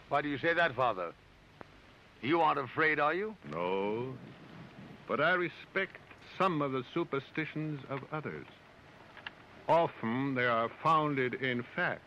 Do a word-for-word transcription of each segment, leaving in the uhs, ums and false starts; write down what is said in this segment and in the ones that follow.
Why do you say that, Father? You aren't afraid, are you? No, but I respect some of the superstitions of others. Often they are founded in fact.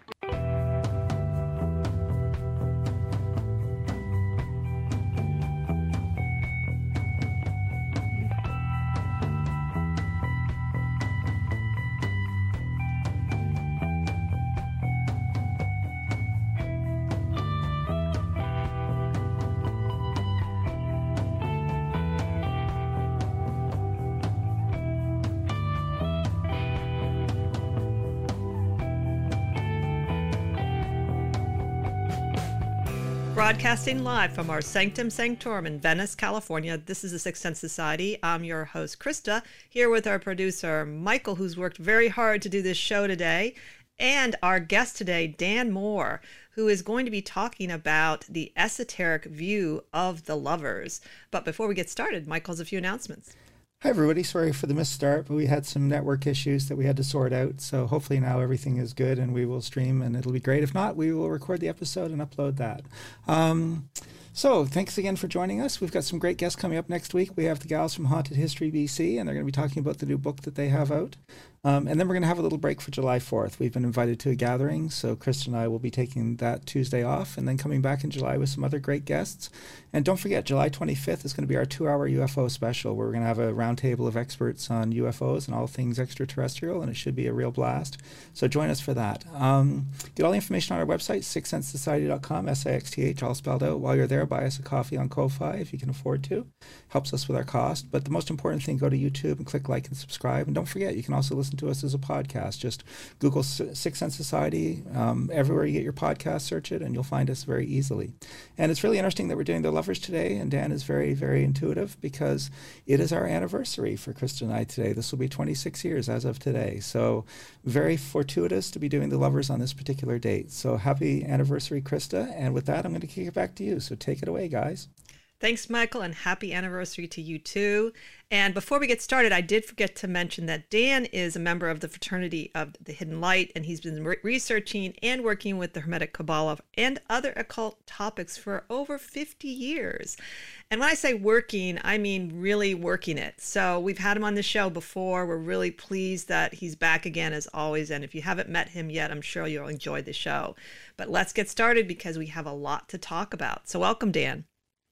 Broadcasting live from our Sanctum Sanctorum in Venice, California. This is the Sixth Sense Society. I'm your host, Krista, here with our producer, Michael, who's worked very hard to do this show today, and our guest today, Dan Moore, who is going to be talking about the esoteric view of the lovers. But before we get started, Michael has a few announcements. Hi, everybody. Sorry for the misstart, but we had some network issues that we had to sort out. So hopefully now everything is good and we will stream and it'll be great. If not, we will record the episode and upload that. Um, so thanks again for joining us. We've got some great guests coming up next week. We have the gals from Haunted History B C, and they're going to be talking about the new book that they have out. Um, and then we're going to have a little break for July fourth. We've been invited to a gathering, so Krista and I will be taking that Tuesday off and then coming back in July with some other great guests. And don't forget, July twenty-fifth is going to be our two-hour U F O special, where we're going to have a roundtable of experts on U F Os and all things extraterrestrial, and it should be a real blast. So join us for that. Um, get all the information on our website, sixth sense society dot com, S I X T H, all spelled out. While you're there, buy us a coffee on Ko-Fi if you can afford to. Helps us with our cost. But the most important thing, go to YouTube and click like and subscribe. And don't forget, you can also listen to us as a podcast. Just Google Sixth Sense Society. Um, everywhere you get your podcast, search it, and you'll find us very easily. And it's really interesting that we're doing the lovers today, and Dan is very, very intuitive because it is our anniversary for Krista and I today. This will be twenty-six years as of today. So very fortuitous to be doing the lovers on this particular date. So happy anniversary, Krista. And with that, I'm going to kick it back to you. So take it away, guys. Thanks, Michael, and happy anniversary to you too. And before we get started, I did forget to mention that Dan is a member of the Fraternity of the Hidden Light, and he's been re- researching and working with the Hermetic Kabbalah and other occult topics for over fifty years. And when I say working, I mean really working it. So we've had him on the show before. We're really pleased that he's back again as always. And if you haven't met him yet, I'm sure you'll enjoy the show. But let's get started because we have a lot to talk about. So welcome, Dan.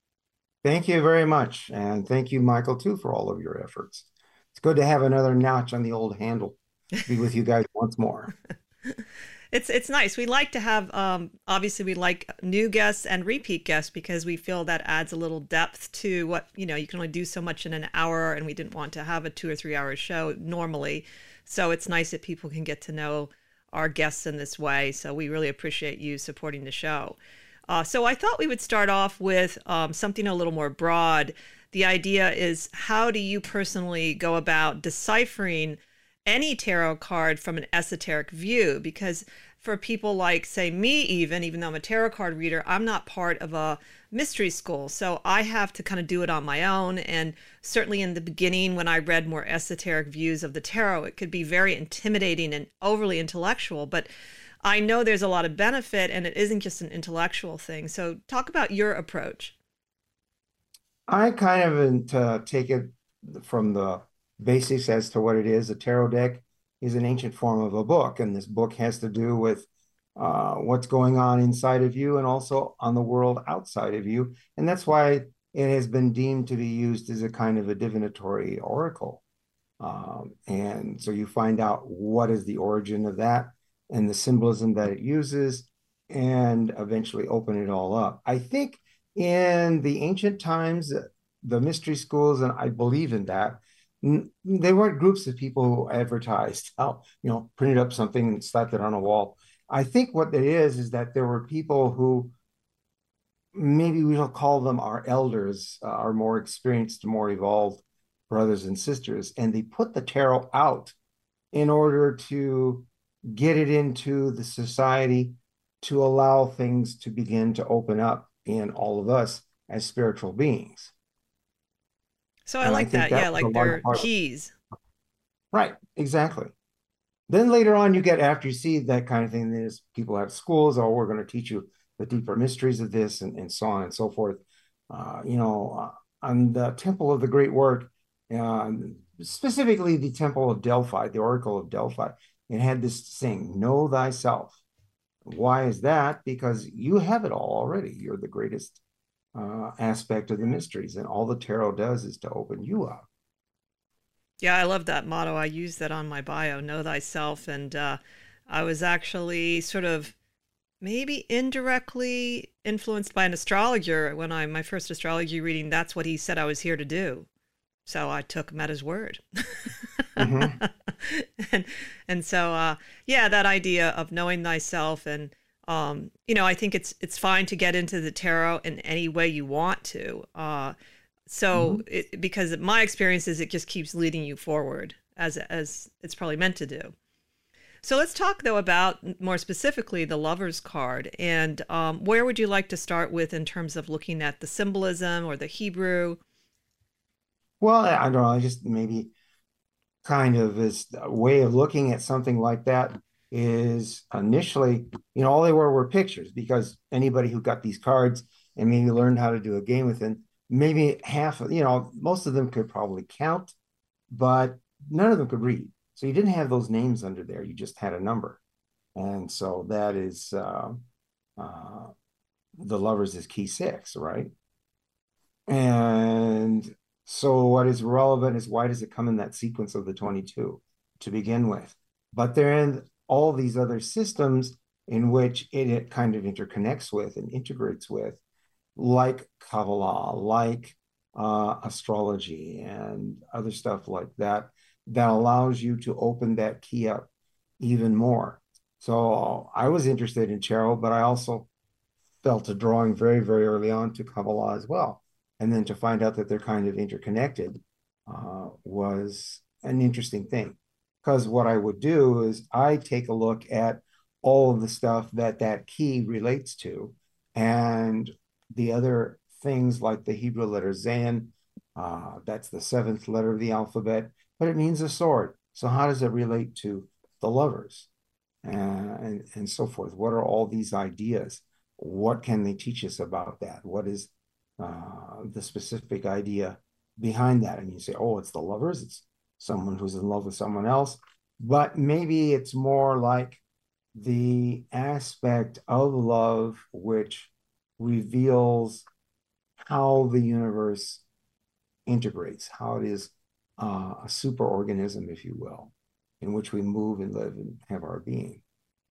Thank you very much. And thank you, Michael, too, for all of your efforts. It's good to have another notch on the old handle. Be with you guys once more. It's it's nice. We like to have, um, obviously, we like new guests and repeat guests because we feel that adds a little depth to what, you know, you can only do so much in an hour, and we didn't want to have a two or three hour show normally. So it's nice that people can get to know our guests in this way. So we really appreciate you supporting the show. Uh, so I thought we would start off with um, something a little more broad. The idea is, how do you personally go about deciphering any tarot card from an esoteric view? Because for people like, say, me even, even though I'm a tarot card reader, I'm not part of a mystery school. So I have to kind of do it on my own. And certainly in the beginning, when I read more esoteric views of the tarot, it could be very intimidating and overly intellectual. But I know there's a lot of benefit, and it isn't just an intellectual thing. So talk about your approach. I kind of uh, take it from the basics as to what it is. A tarot deck is an ancient form of a book, and this book has to do with uh, what's going on inside of you and also on the world outside of you. And that's why it has been deemed to be used as a kind of a divinatory oracle. Um, and so you find out what is the origin of that and the symbolism that it uses, and eventually open it all up. I think in the ancient times, the mystery schools, and I believe in that, they weren't groups of people who advertised, oh, you know, printed up something and slapped it on a wall. I think what it is, is that there were people who, maybe we'll call them our elders, uh, our more experienced, more evolved brothers and sisters, and they put the tarot out in order to get it into the society, to allow things to begin to open up in all of us as spiritual beings. So I and like I that. that. Yeah, like they're keys. Right, exactly. Then later on, you get, after you see that kind of thing, there's people at schools, oh, we're going to teach you the deeper mysteries of this, and, and so on and so forth. Uh, you know, uh, on the Temple of the Great Work, um, specifically the Temple of Delphi, the Oracle of Delphi, it had this saying, know thyself. Why is that? Because you have it all already. You're the greatest uh, aspect of the mysteries, and all the tarot does is to open you up. Yeah, I love that motto. I use that on my bio, know thyself. And uh, I was actually sort of maybe indirectly influenced by an astrologer when I, my first astrology reading, that's what he said I was here to do. So I took him at his word. Mm-hmm. and, and so, uh, yeah, that idea of knowing thyself, and, um, you know, I think it's, it's fine to get into the tarot in any way you want to. Uh, so mm-hmm. it, because my experience is it just keeps leading you forward as, as it's probably meant to do. So let's talk, though, about more specifically the Lover's card. And um, where would you like to start with in terms of looking at the symbolism or the Hebrew? Well, I don't know. I just maybe kind of is a way of looking at something like that is initially, you know, all they were were pictures, because anybody who got these cards and maybe learned how to do a game with them, maybe half, you know, most of them could probably count, but none of them could read. So you didn't have those names under there. You just had a number. And so that is, uh, uh, the Lovers is key six, right? And so what is relevant is, why does it come in that sequence of the twenty-two to begin with? But there are all these other systems in which it, it kind of interconnects with and integrates with, like Kabbalah, like uh, astrology and other stuff like that, that allows you to open that key up even more. So I was interested in tarot, but I also felt a drawing very, very early on to Kabbalah as well. And then to find out that they're kind of interconnected uh, was an interesting thing. Because what I would do is I take a look at all of the stuff that that key relates to, and the other things like the Hebrew letter Zayin, uh, that's the seventh letter of the alphabet, but it means a sword. So how does it relate to the Lovers uh, and, and so forth? What are all these ideas? What can they teach us about that? What is uh, the specific idea behind that? And you say, oh, it's the Lovers. It's someone who's in love with someone else. But maybe it's more like the aspect of love which reveals how the universe integrates, how it is uh, a superorganism, if you will, in which we move and live and have our being.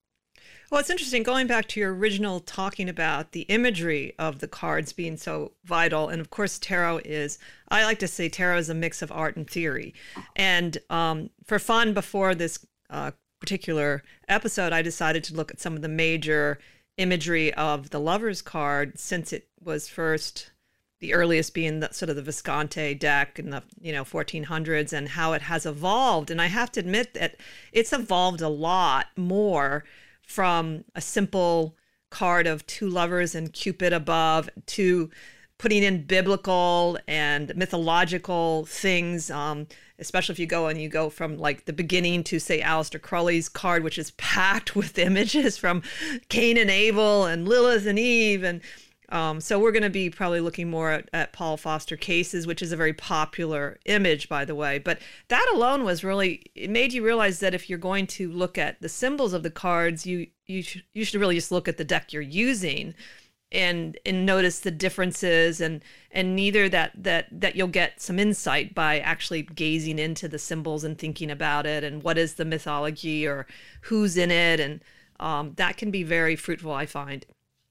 Well, it's interesting, going back to your original talking about the imagery of the cards being so vital. And of course, tarot is, I like to say tarot is a mix of art and theory. And um, for fun, before this uh, particular episode, I decided to look at some of the major imagery of the Lover's card, since it was first, the earliest being the, sort of the Visconti deck in the, you know, fourteen hundreds, and how it has evolved. And I have to admit that it's evolved a lot more from a simple card of two lovers and Cupid above to putting in biblical and mythological things, um, especially if you go and you go from like the beginning to, say, Aleister Crowley's card, which is packed with images from Cain and Abel and Lilith and Eve. And um, so we're going to be probably looking more at, at Paul Foster Case's, which is a very popular image, by the way. But that alone was really, it made you realize that if you're going to look at the symbols of the cards, you you, sh- you should really just look at the deck you're using and and notice the differences, and and neither that that that you'll get some insight by actually gazing into the symbols and thinking about it and what is the mythology or who's in it, and um, that can be very fruitful, I find.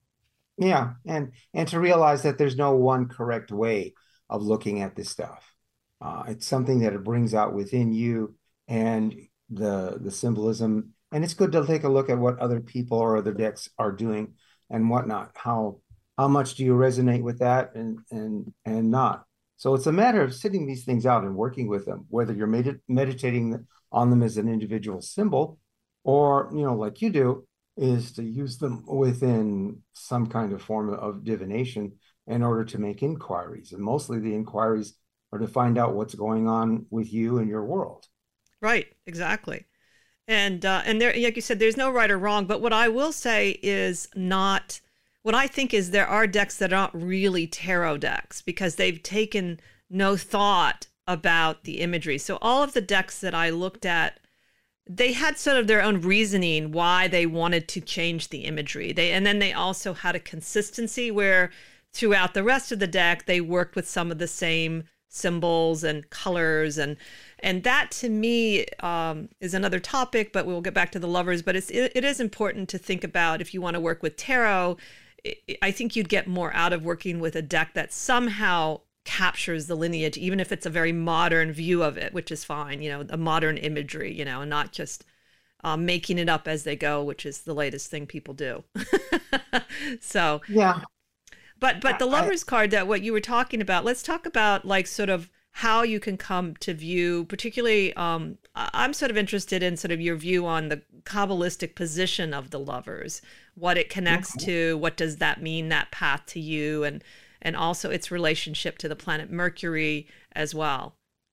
Yeah, and and to realize that there's no one correct way of looking at this stuff. Uh, it's something that it brings out within you, and the the symbolism. And it's good to take a look at what other people or other decks are doing and whatnot. How how much do you resonate with that and and and not? So it's a matter of sitting these things out and working with them, whether you're med- meditating on them as an individual symbol, or, you know, like you do, is to use them within some kind of form of divination in order to make inquiries. And mostly the inquiries are to find out what's going on with you and your world. Right, exactly. And uh, and there, like you said, there's no right or wrong. But what I will say is not, what I think is there are decks that aren't really tarot decks because they've taken no thought about the imagery. So all of the decks that I looked at, they had sort of their own reasoning why they wanted to change the imagery. They and then they also had a consistency where throughout the rest of the deck, they worked with some of the same symbols and colors. And and that to me um, is another topic, but we'll get back to the lovers. But it's, it, it is important to think about if you want to work with tarot, I think you'd get more out of working with a deck that somehow captures the lineage, even if it's a very modern view of it, which is fine, you know, a modern imagery, you know, and not just um, making it up as they go, which is the latest thing people do. So, yeah. But but the I, Lover's card, that what you were talking about, let's talk about like sort of how you can come to view, particularly um, I'm sort of interested in sort of your view on the Kabbalistic position of the Lovers, what it connects okay. to, what does that mean, that path to you, and and also its relationship to the planet Mercury as well.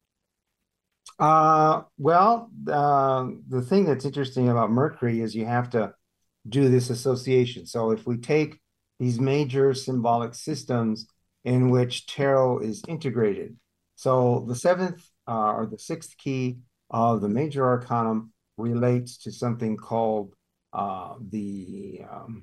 Uh, well, uh, the thing that's interesting about Mercury is you have to do this association. So if we take these major symbolic systems in which tarot is integrated, so the seventh uh, or the sixth key of the major arcanum relates to something called uh, the um,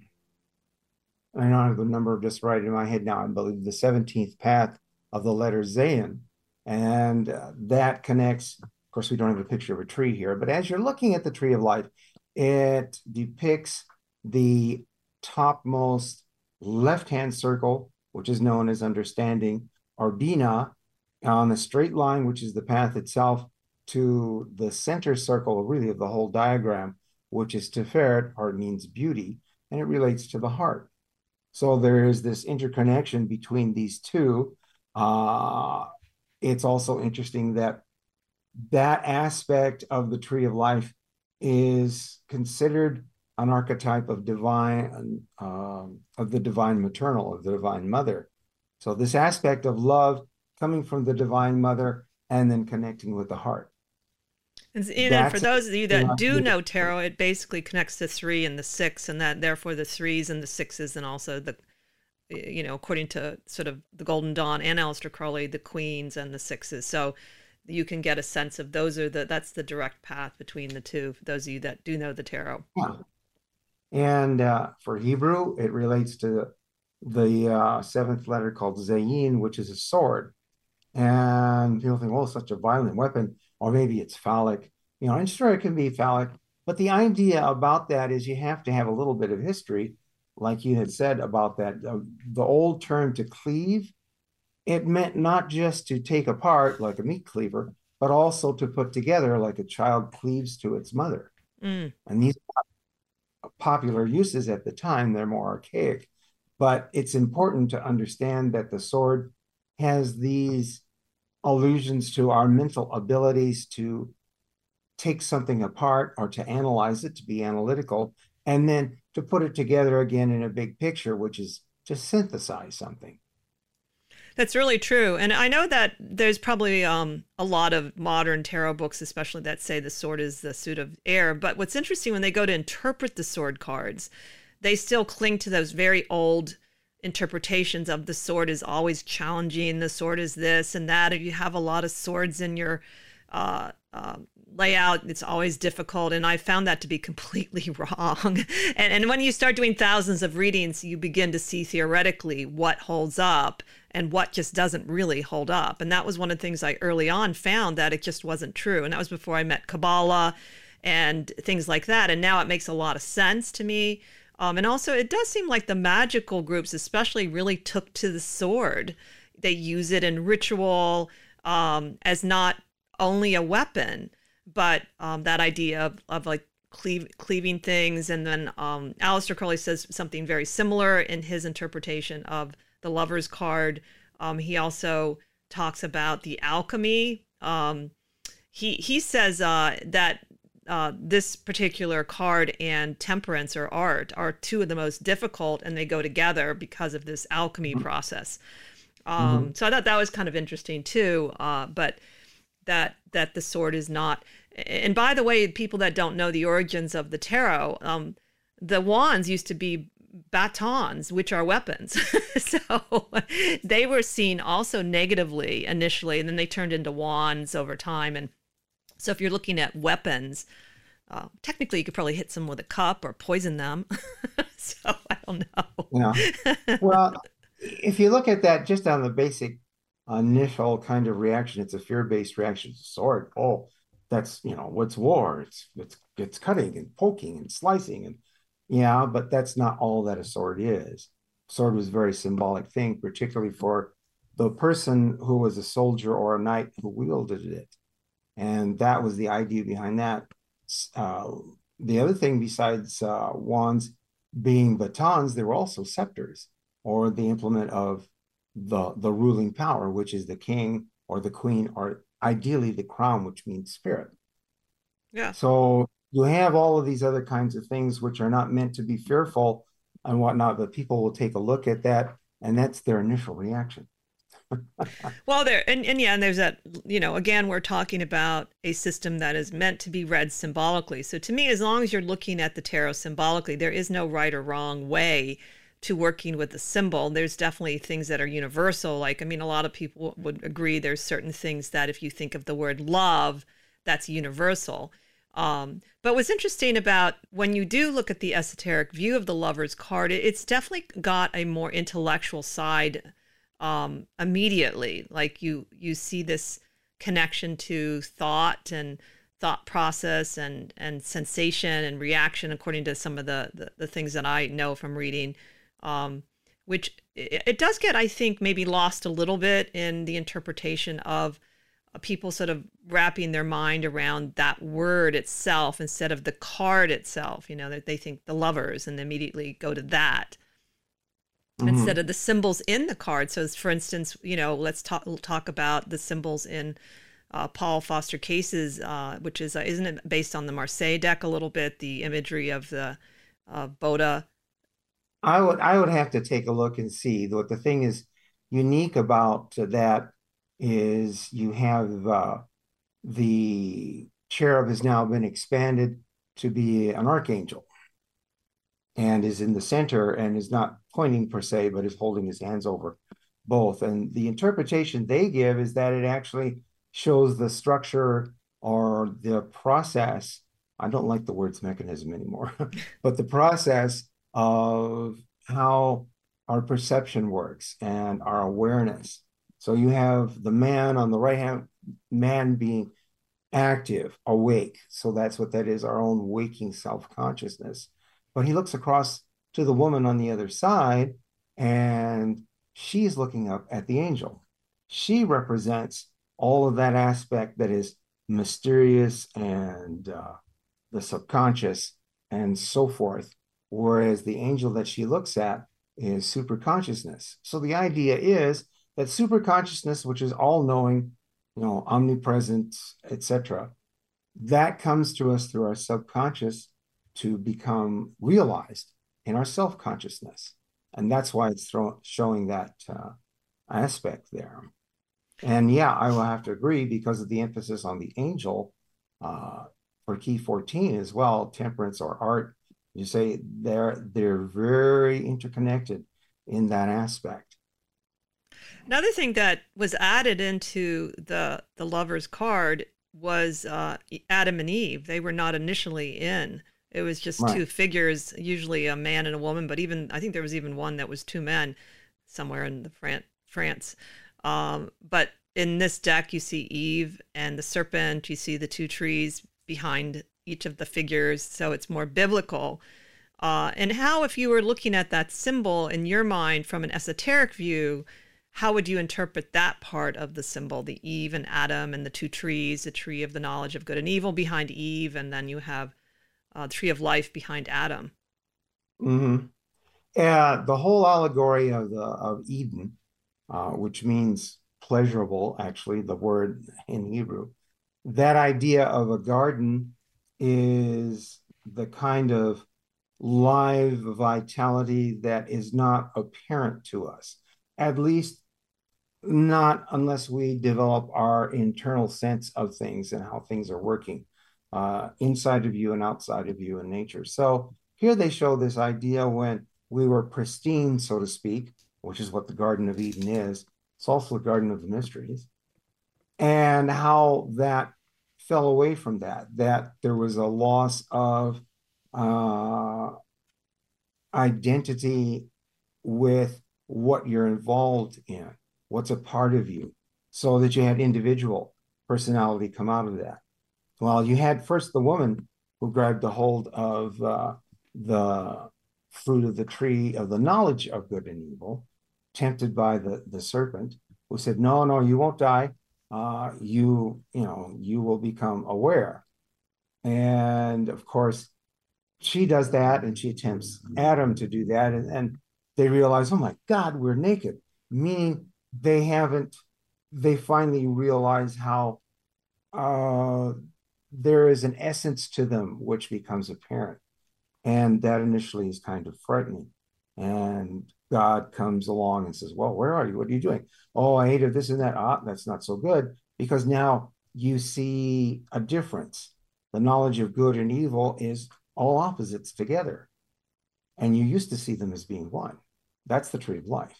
I don't have the number just right in my head now. I believe the seventeenth path of the letter Zayin. And uh, that connects, of course, we don't have a picture of a tree here, but as you're looking at the Tree of Life, it depicts the topmost left-hand circle, which is known as understanding, or Bina, on a straight line, which is the path itself, to the center circle, really, of the whole diagram, which is Tiferet, or it means beauty, and it relates to the heart. So there is this interconnection between these two. Uh, it's also interesting that that aspect of the Tree of Life is considered an archetype of divine, um, of the divine maternal, of the divine mother. So this aspect of love coming from the divine mother and then connecting with the heart. And, and for those of you that do know tarot, it basically connects the three and the six, and that therefore the threes and the sixes, and also the, you know, according to sort of the Golden Dawn and Aleister Crowley, the queens and the sixes. So you can get a sense of those are the, that's the direct path between the two, for those of you that do know the tarot. Yeah. And uh, for Hebrew, it relates to the uh, seventh letter called Zayin, which is a sword. And people think, oh, such a violent weapon, or maybe it's phallic. You know, and sure, it can be phallic. But the idea about that is you have to have a little bit of history, like you had said about that. Uh, the old term to cleave, it meant not just to take apart like a meat cleaver, but also to put together like a child cleaves to its mother. Mm. And these popular uses at the time, they're more archaic. But it's important to understand that the sword has these allusions to our mental abilities to take something apart or to analyze it, to be analytical, and then to put it together again in a big picture, which is to synthesize something. That's really true. And I know that there's probably um, a lot of modern tarot books, especially that say the sword is the suit of air. But what's interesting, when they go to interpret the sword cards, they still cling to those very old interpretations of the sword is always challenging, the sword is this and that. If you have a lot of swords in your uh, uh, layout, it's always difficult. And I found that to be completely wrong. and, and when you start doing thousands of readings, you begin to see theoretically what holds up and what just doesn't really hold up. And that was one of the things I early on found, that it just wasn't true. And that was before I met Kabbalah and things like that. And now it makes a lot of sense to me. Um, and also, it does seem like the magical groups especially really took to the sword. They use it in ritual um, as not only a weapon, but um, that idea of, of like cleave, cleaving things. And then um, Aleister Crowley says something very similar in his interpretation of the Lover's card. Um, he also talks about the alchemy. Um, he, he says uh, that Uh, this particular card and temperance or art are two of the most difficult, and they go together because of this alchemy mm-hmm. process. Um, mm-hmm. So I thought that was kind of interesting too. Uh, but that that the sword is not. And by the way, people that don't know the origins of the tarot, um, the wands used to be batons, which are weapons. So they were seen also negatively initially, and then they turned into wands over time. And so if you're looking at weapons, uh, technically you could probably hit someone with a cup or poison them. So I don't know. Yeah. Well, if you look at that just on the basic initial kind of reaction, it's a fear-based reaction to sword. Oh, that's, you know, what's war? It's it's it's cutting and poking and slicing, and yeah, but that's not all that a sword is. Sword was a very symbolic thing, particularly for the person who was a soldier or a knight who wielded it. And that was the idea behind that. Uh, the other thing besides uh, wands being batons, they were also scepters, or the implement of the, the ruling power, which is the king or the queen, or ideally the crown, which means spirit. Yeah. So you have all of these other kinds of things which are not meant to be fearful and whatnot, but people will take a look at that, and that's their initial reaction. Well, there and, and yeah, and there's that, you know, again, we're talking about a system that is meant to be read symbolically. So to me, as long as you're looking at the tarot symbolically, there is no right or wrong way to working with the symbol. There's definitely things that are universal. Like, I mean, a lot of people would agree there's certain things that if you think of the word love, that's universal. Um, but what's interesting about when you do look at the esoteric view of the Lover's card, it, it's definitely got a more intellectual side um, immediately. Like you, you see this connection to thought and thought process and, and sensation and reaction, according to some of the, the, the things that I know from reading, um, which it, it does get, I think, maybe lost a little bit in the interpretation of people sort of wrapping their mind around that word itself instead of the card itself. You know, that they think the Lovers and immediately go to that mm-hmm. instead of the symbols in the card. So for instance, you know, let's talk, talk about the symbols in uh, Paul Foster Case's, uh, which is, uh, isn't it based on the Marseille deck a little bit, the imagery of the uh, Boda? I would, I would have to take a look and see. What the thing is unique about that is you have uh, the cherub has now been expanded to be an archangel and is in the center and is not pointing per se, but is holding his hands over both. And the interpretation they give is that it actually shows the structure or the process. I don't like the words mechanism anymore, but the process of how our perception works and our awareness. So you have the man on the right hand, man being active, awake. So that's what that is, our own waking self-consciousness. But he looks across to the woman on the other side, and she's looking up at the angel. She represents all of that aspect that is mysterious and uh, the subconscious and so forth, whereas the angel that she looks at is superconsciousness. So the idea is that superconsciousness, which is all-knowing, you know, omnipresent, et cetera, that comes to us through our subconscious to become realized in our self-consciousness. And that's why it's throw, showing that uh, aspect there. And yeah, I will have to agree because of the emphasis on the angel uh, for key fourteen as well, temperance or art. You say they're, they're very interconnected in that aspect. Another thing that was added into the the Lover's card was uh, Adam and Eve. They were not initially in. It was just right. two figures, usually a man and a woman, but even I think there was even one that was two men somewhere in the Fran- France. Um, but in this deck, you see Eve and the serpent. You see the two trees behind each of the figures, so it's more biblical. Uh, and how, if you were looking at that symbol in your mind from an esoteric view, how would you interpret that part of the symbol, the Eve and Adam and the two trees, the tree of the knowledge of good and evil behind Eve, and then you have uh, the tree of life behind Adam? Mm-hmm. Yeah, the whole allegory of the of Eden, uh, which means pleasurable, actually, the word in Hebrew, that idea of a garden is the kind of live vitality that is not apparent to us, at least not unless we develop our internal sense of things and how things are working uh, inside of you and outside of you in nature. So here they show this idea when we were pristine, so to speak, which is what the Garden of Eden is. It's also the Garden of the Mysteries. And how that fell away from that, that there was a loss of uh, identity with what you're involved in, what's a part of you, so that you had individual personality come out of that. Well, you had first the woman who grabbed a hold of uh, the fruit of the tree of the knowledge of good and evil, tempted by the, the serpent, who said, no, no, you won't die. Uh, you, you know, you will become aware. And of course, she does that, and she attempts Adam to do that. And, and they realize, oh my God, we're naked. Meaning they haven't, they finally realize how uh, there is an essence to them which becomes apparent. And that initially is kind of frightening. And God comes along and says, well, where are you? What are you doing? Oh, I ate of this and that. Ah, that's not so good, because now you see a difference. The knowledge of good and evil is all opposites together. And you used to see them as being one. That's the tree of life.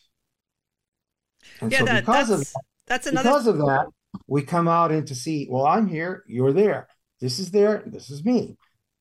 And yeah, so that, because that's, of that, that's another... because of that, we come out into see, well, I'm here, you're there. This is there, this is me.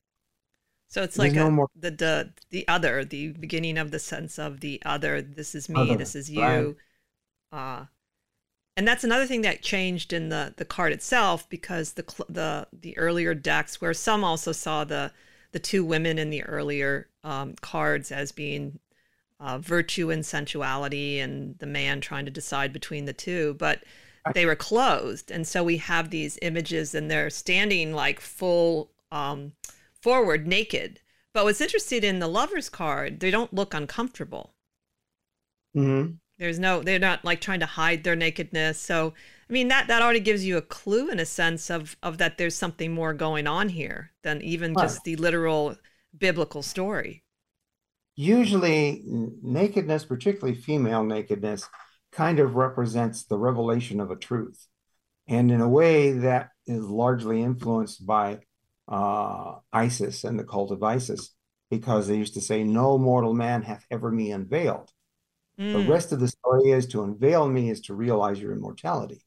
So it's There's like no a, more... the, the the other, the beginning of the sense of the other. This is me, Other, this is you. right. Uh, and that's another thing that changed in the, the card itself, because the the the earlier decks, where some also saw the the two women in the earlier um, cards as being uh, virtue and sensuality, and the man trying to decide between the two, but they were closed. And so we have these images, and they're standing like full um, forward, naked. But what's interesting in the Lovers card, they don't look uncomfortable. Mm-hmm. There's no, they're not like trying to hide their nakedness. So, I mean, that, that already gives you a clue, in a sense of, of that there's something more going on here than even Right. just the literal biblical story. Usually nakedness, particularly female nakedness, kind of represents the revelation of a truth. And in a way that is largely influenced by uh, Isis and the cult of Isis, because they used to say, no mortal man hath ever me unveiled. Mm. The rest of the story is, to unveil me is to realize your immortality.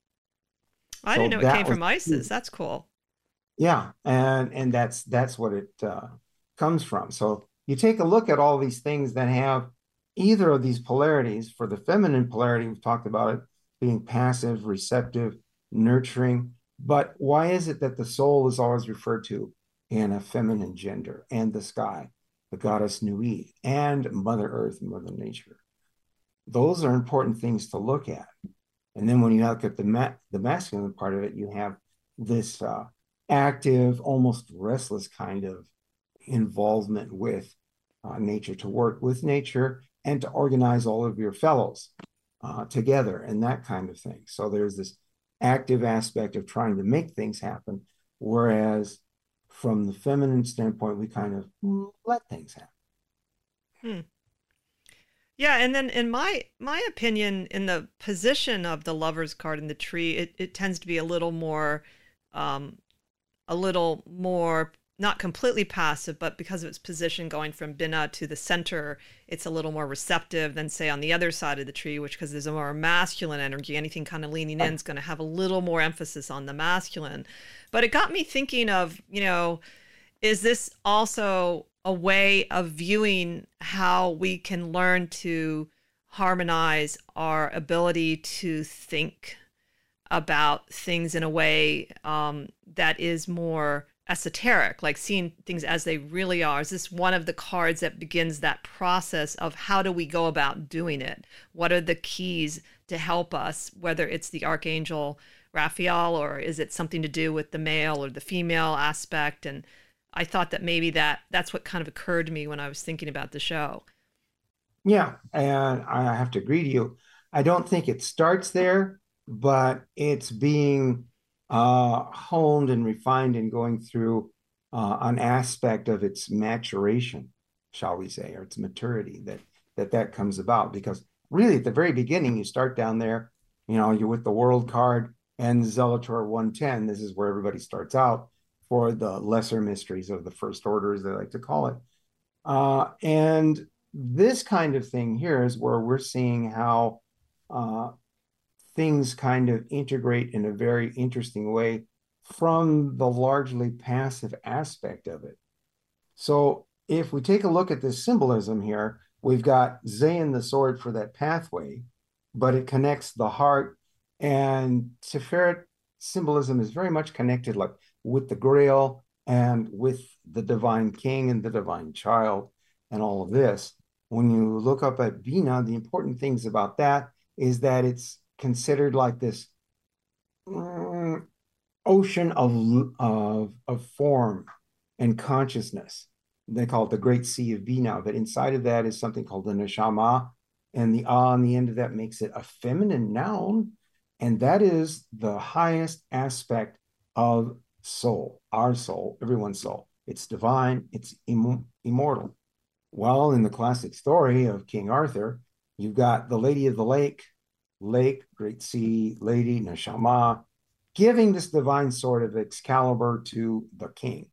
I So didn't know it that came was- from Isis. That's cool. Yeah, and and that's that's what it uh, comes from. So you take a look at all these things that have either of these polarities. For the feminine polarity, we've talked about it being passive, receptive, nurturing. But why is it that the soul is always referred to in a feminine gender, and the sky, the goddess Nui, and Mother Earth, Mother Nature? Those are important things to look at. And then when you look at the ma the masculine part of it, you have this uh, active, almost restless kind of involvement with uh, nature, to work with nature and to organize all of your fellows uh, together, and that kind of thing. So there's this active aspect of trying to make things happen, whereas from the feminine standpoint, we kind of let things happen. Hmm. Yeah, and then in my my opinion, in the position of the Lovers card in the tree, it, it tends to be a little more, um, a little more, not completely passive, but because of its position going from Binah to the center, it's a little more receptive than, say, on the other side of the tree, which, because there's a more masculine energy, anything kind of leaning in is going to have a little more emphasis on the masculine. But it got me thinking of, you know, is this also a way of viewing how we can learn to harmonize our ability to think about things in a way um, that is more esoteric, like seeing things as they really are? Is this one of the cards that begins that process of how do we go about doing it? What are the keys to help us, whether it's the Archangel Raphael, or is it something to do with the male or the female aspect? And I thought that maybe that that's what kind of occurred to me when I was thinking about the show. Yeah, and I have to agree to you. I don't think it starts there, but it's being uh, honed and refined and going through uh, an aspect of its maturation, shall we say, or its maturity, that that that comes about. Because really, at the very beginning, you start down there, you know, you're with the World card and the Zelator one ten. This is where everybody starts out for the lesser mysteries of the First Order, as they like to call it. Uh, and this kind of thing here is where we're seeing how uh, things kind of integrate in a very interesting way from the largely passive aspect of it. So if we take a look at this symbolism here, we've got Zayn the sword for that pathway, but it connects the heart, and Tiferet symbolism is very much connected like with the Grail and with the divine king and the divine child and all of this. When you look up at Bina, the important things about that is that it's considered like this um, ocean of, of, of form and consciousness. They call it the Great Sea of Bina, but inside of that is something called the Neshama, and the ah on the end of that makes it a feminine noun, and that is the highest aspect of soul, our soul, everyone's soul. It's divine, it's Im- immortal. Well, in the classic story of King Arthur, you've got the Lady of the Lake, Lake, Great Sea, Lady, Neshama, giving this divine sword of Excalibur to the king.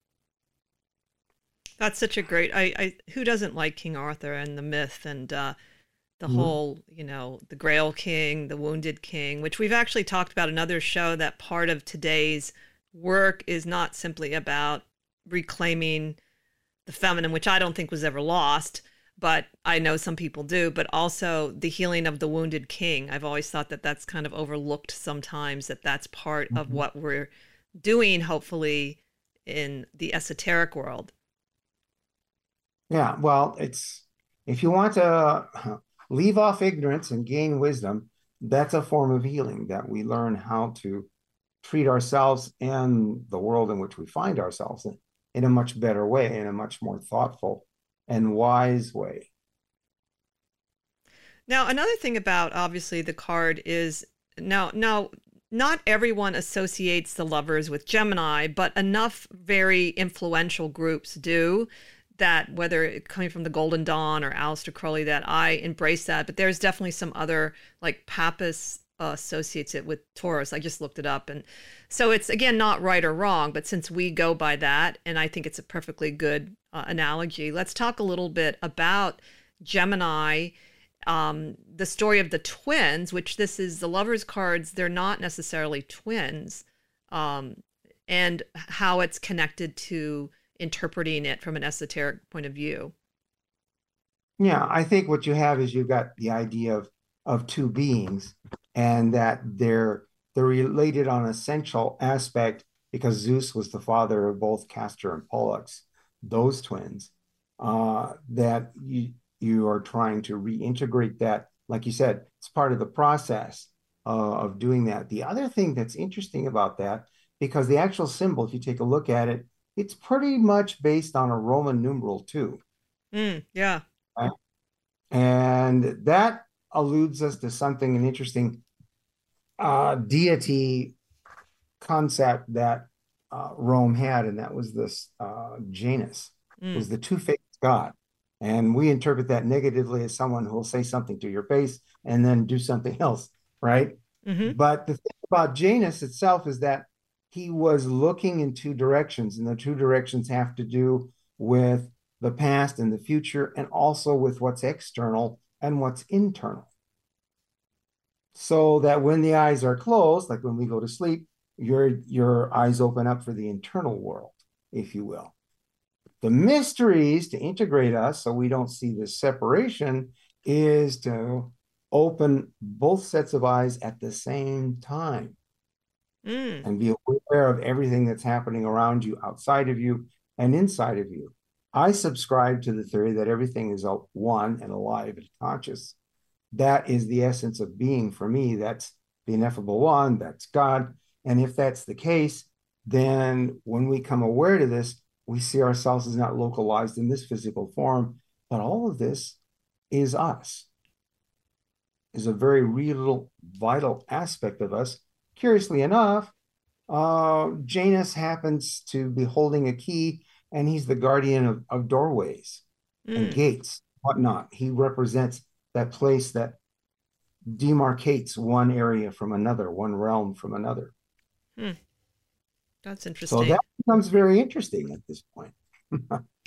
That's such a great. I, I who doesn't like King Arthur and the myth and uh, the mm-hmm. whole, you know, the Grail King, the Wounded King, which we've actually talked about another show. That part of today's work is not simply about reclaiming the feminine, which I don't think was ever lost, but I know some people do. But also the healing of the Wounded King. I've always thought that that's kind of overlooked sometimes. That that's part mm-hmm. of what we're doing, hopefully, in the esoteric world. Yeah, well, it's if you want to leave off ignorance and gain wisdom, that's a form of healing, that we learn how to treat ourselves and the world in which we find ourselves in, in a much better way, in a much more thoughtful and wise way. Now, another thing about obviously the card is now, now not everyone associates the Lovers with Gemini, but enough very influential groups do. That whether coming from the Golden Dawn or Aleister Crowley, that I embrace that. But there's definitely some other, like Pappas uh, associates it with Taurus. I just looked it up. And so it's, again, not right or wrong, but since we go by that, and I think it's a perfectly good uh, analogy, let's talk a little bit about Gemini, um, the story of the twins, which this is the Lovers cards. They're not necessarily twins, um, and how it's connected to interpreting it from an esoteric point of view. Yeah, I think what you have is you've got the idea of of two beings, and that they're they're related on essential aspect because Zeus was the father of both Castor and Pollux, those twins. Uh, that you you are trying to reintegrate that, like you said, it's part of the process uh, of doing that. The other thing that's interesting about that, because the actual symbol, if you take a look at it, it's pretty much based on a Roman numeral too. Mm, yeah. Right? And that alludes us to something, an interesting uh, deity concept that uh, Rome had, and that was this uh, Janus, mm. was the two-faced god. And we interpret that negatively as someone who will say something to your face and then do something else, right? Mm-hmm. But the thing about Janus itself is that he was looking in two directions, and the two directions have to do with the past and the future, and also with what's external and what's internal. So that when the eyes are closed, like when we go to sleep, your, your eyes open up for the internal world, if you will. The mysteries to integrate us so we don't see this separation is to open both sets of eyes at the same time. Mm. And be aware of everything that's happening around you, outside of you, and inside of you. I subscribe to the theory that everything is one and alive and conscious. That is the essence of being for me. That's the ineffable one. That's God. And if that's the case, then when we come aware to this, we see ourselves as not localized in this physical form, but all of this is us, is a very real, vital aspect of us. Curiously enough, uh, Janus happens to be holding a key, and he's the guardian of, of doorways mm. and gates, whatnot. He represents that place that demarcates one area from another, one realm from another. Mm. That's interesting. So that becomes very interesting at this point.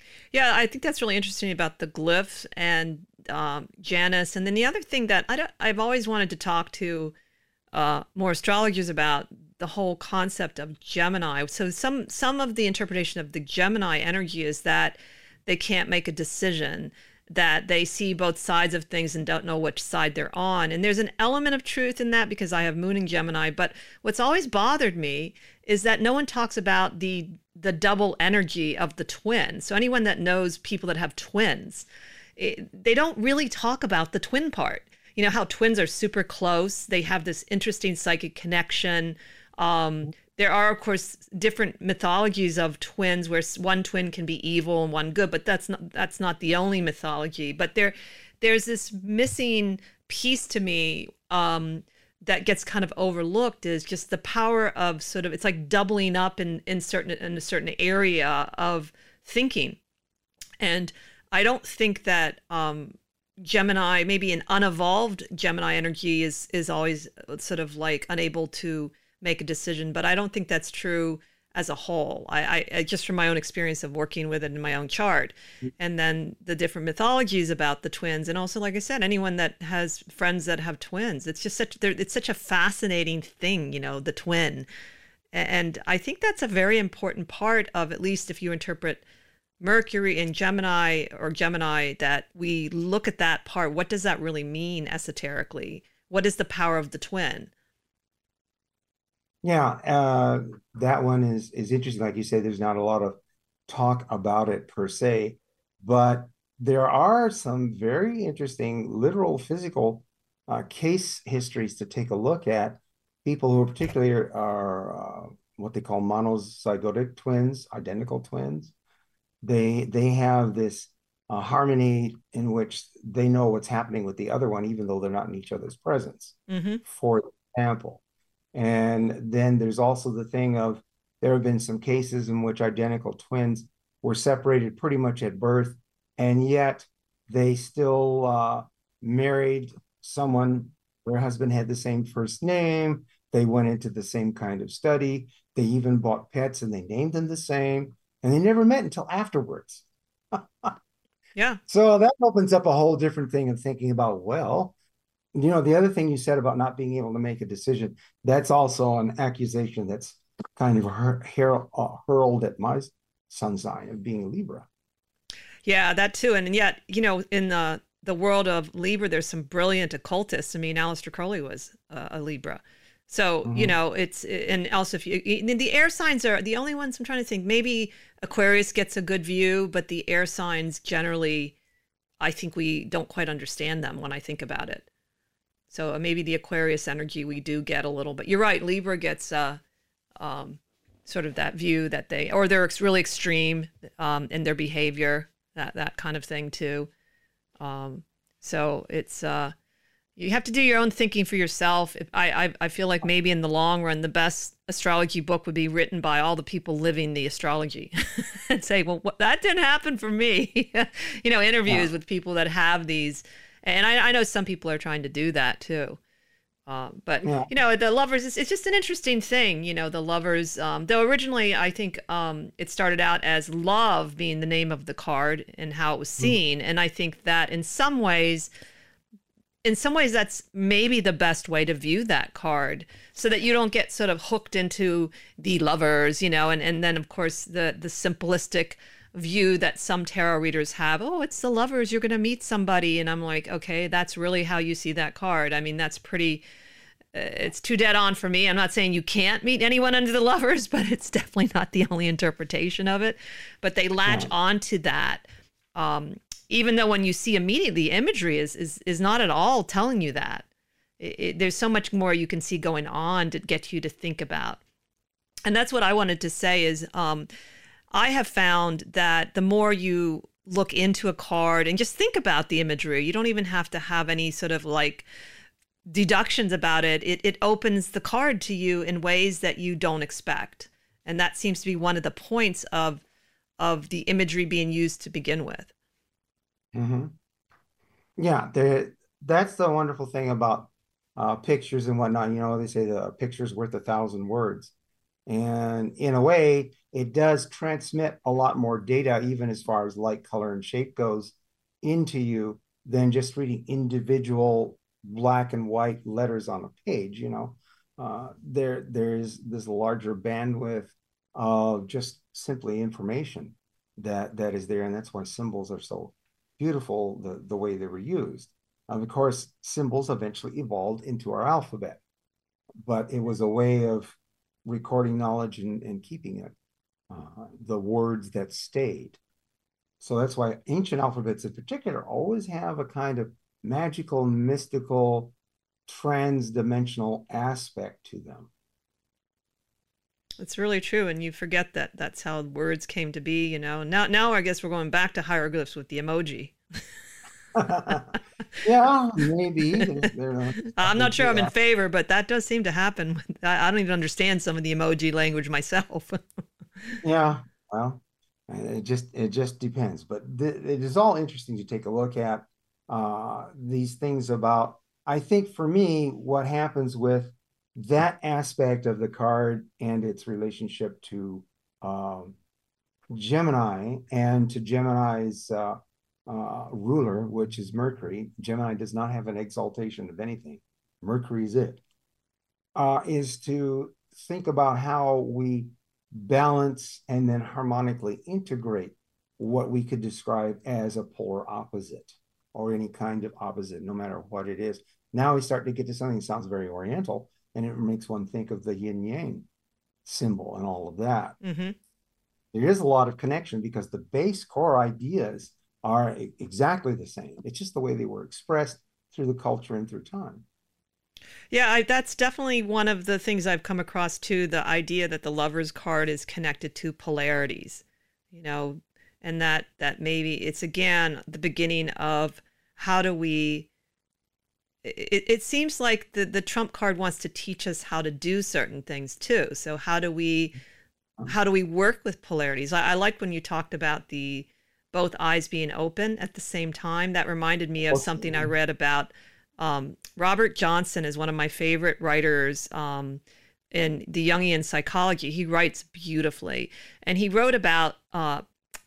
Yeah, I think that's really interesting about the glyphs and um, Janus. And then the other thing that I don't, I've always wanted to talk to uh, more astrologers about the whole concept of Gemini. So some some of the interpretation of the Gemini energy is that they can't make a decision, that they see both sides of things and don't know which side they're on. And there's an element of truth in that because I have Moon in Gemini. But what's always bothered me is that no one talks about the the double energy of the twin. So anyone that knows people that have twins, it, they don't really talk about the twin part. You know how twins are super close. They have this interesting psychic connection. Um, there are, of course, different mythologies of twins where one twin can be evil and one good, but that's not that's not the only mythology. But there, there's this missing piece to me um, that gets kind of overlooked, is just the power of sort of, it's like doubling up in in certain in a certain area of thinking, and I don't think that um, Gemini, maybe an unevolved Gemini energy, is is always sort of like unable to make a decision, but I don't think that's true as a whole. I, I just from my own experience of working with it in my own chart, and then the different mythologies about the twins, and also, like I said, anyone that has friends that have twins, it's just such it's such a fascinating thing, you know, the twin, and I think that's a very important part of, at least if you interpret Mercury in Gemini or Gemini, that we look at that part. What does that really mean esoterically? What is the power of the twin? Yeah, uh, that one is is interesting. Like you say, there's not a lot of talk about it per se, but there are some very interesting literal physical uh, case histories to take a look at. People who particularly are, are uh, what they call monozygotic twins, identical twins. They they have this uh, harmony in which they know what's happening with the other one, even though they're not in each other's presence. Mm-hmm. For example. And then there's also the thing of, there have been some cases in which identical twins were separated pretty much at birth, and yet they still uh, married someone. Their husband had the same first name. They went into the same kind of study. They even bought pets and they named them the same, and they never met until afterwards. Yeah. So that opens up a whole different thing of thinking about, well, you know, the other thing you said about not being able to make a decision, that's also an accusation that's kind of hur- hur- uh, hurled at my sun sign of being a Libra. Yeah, that too. And, and yet, you know, in the, the world of Libra, there's some brilliant occultists. I mean, Aleister Crowley was uh, a Libra. So, mm-hmm. you know, it's, and also if you, the air signs are the only ones I'm trying to think. Maybe Aquarius gets a good view, but the air signs generally, I think we don't quite understand them when I think about it. So maybe the Aquarius energy we do get a little, but you're right. Libra gets uh, um, sort of that view that they, or they're ex- really extreme um, in their behavior, that that kind of thing too. Um, so it's uh, you have to do your own thinking for yourself. If, I, I I feel like maybe in the long run, the best astrology book would be written by all the people living the astrology, and say, well, what, that didn't happen for me. You know, interviews yeah. with people that have these. And I, I know some people are trying to do that too. Um, but, yeah. you know, the lovers, it's, it's just an interesting thing. You know, the lovers, um, though originally I think um, it started out as love being the name of the card and how it was seen. Mm. And I think that in some ways, in some ways, that's maybe the best way to view that card, so that you don't get sort of hooked into the lovers, you know, and, and then, of course, the, the simplistic view that some tarot readers have. Oh, it's the lovers, you're going to meet somebody. And I'm like, okay, that's really how you see that card. I mean, that's pretty, uh, it's too dead on for me. I'm not saying you can't meet anyone under the lovers, but it's definitely not the only interpretation of it. But they latch yeah. onto that. Um, even though when you see immediately, imagery is, is, is not at all telling you that. It, it, there's so much more you can see going on to get you to think about. And that's what I wanted to say is, um, I have found that the more you look into a card and just think about the imagery, you don't even have to have any sort of like deductions about it. It, it opens the card to you in ways that you don't expect. And that seems to be one of the points of, of the imagery being used to begin with. Mm-hmm. Yeah, there, that's the wonderful thing about uh, pictures and whatnot. You know, they say the picture's worth a thousand words. And in a way, it does transmit a lot more data, even as far as light, color, and shape goes, into you than just reading individual black and white letters on a page. You know, uh, there there's this larger bandwidth of just simply information that that is there, and that's why symbols are so beautiful, the the way they were used. Um, of course, symbols eventually evolved into our alphabet, but it was a way of recording knowledge and, and keeping it, uh, the words that stayed. So that's why ancient alphabets in particular always have a kind of magical, mystical, trans-dimensional aspect to them. It's really true, and you forget that that's how words came to be, you know. Now, now I guess we're going back to hieroglyphs with the emoji. Yeah, maybe. They're, they're, I'm not sure yeah. I'm in favor, but that does seem to happen. I, I don't even understand some of the emoji language myself. Yeah, well, it just it just depends. But th it is all interesting to take a look at uh, these things about. I think for me, what happens with that aspect of the card and its relationship to um, Gemini and to Gemini's uh, uh, ruler, which is Mercury. Gemini does not have an exaltation of anything. Mercury is it. Uh, is to think about how we balance and then harmonically integrate what we could describe as a polar opposite or any kind of opposite, no matter what it is. Now we start to get to something that sounds very Oriental, and it makes one think of the yin yang symbol and all of that. Mm-hmm. There is a lot of connection because the base core ideas are exactly the same. It's just the way they were expressed through the culture and through time. Yeah, I, that's definitely one of the things I've come across too, the idea that the Lover's card is connected to polarities, you know, and that that maybe it's again the beginning of how do we it, it seems like the the Trump card wants to teach us how to do certain things too. So how do we how do we work with polarities? I, I liked when you talked about the both eyes being open at the same time. That reminded me of something I read about Um, Robert Johnson is one of my favorite writers um, in the Jungian psychology. He writes beautifully, and he wrote about uh,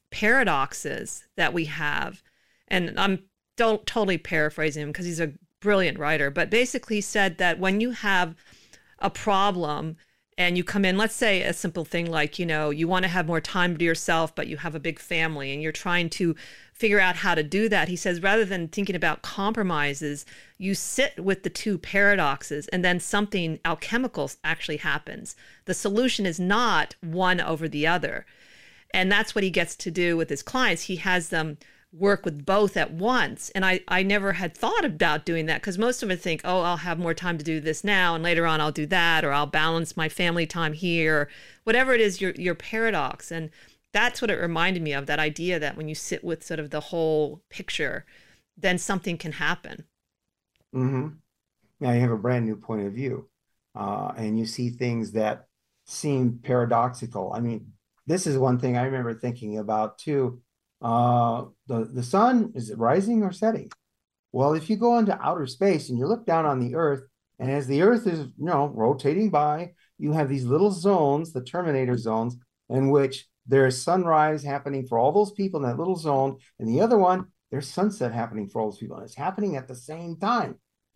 paradoxes that we have. And I'm don't totally paraphrasing him because he's a brilliant writer, but basically he said that when you have a problem and you come in, let's say a simple thing like, you know, you want to have more time to yourself, but you have a big family and you're trying to figure out how to do that. He says, rather than thinking about compromises, you sit with the two paradoxes and then something alchemical actually happens. The solution is not one over the other. And that's what he gets to do with his clients. He has them work with both at once. And I, I never had thought about doing that because most of them think, oh, I'll have more time to do this now and later on I'll do that, or I'll balance my family time here, whatever it is, your your paradox. And that's what it reminded me of, that idea that when you sit with sort of the whole picture, then something can happen. Mm-hmm. Now you have a brand new point of view, uh, and you see things that seem paradoxical. I mean, this is one thing I remember thinking about too. Uh, the, the sun, is it rising or setting? Well, if you go into outer space and you look down on the Earth, and as the Earth is, you know, rotating by, you have these little zones, the terminator zones, in which there's sunrise happening for all those people in that little zone, and the other one, there's sunset happening for all those people, and it's happening at the same time.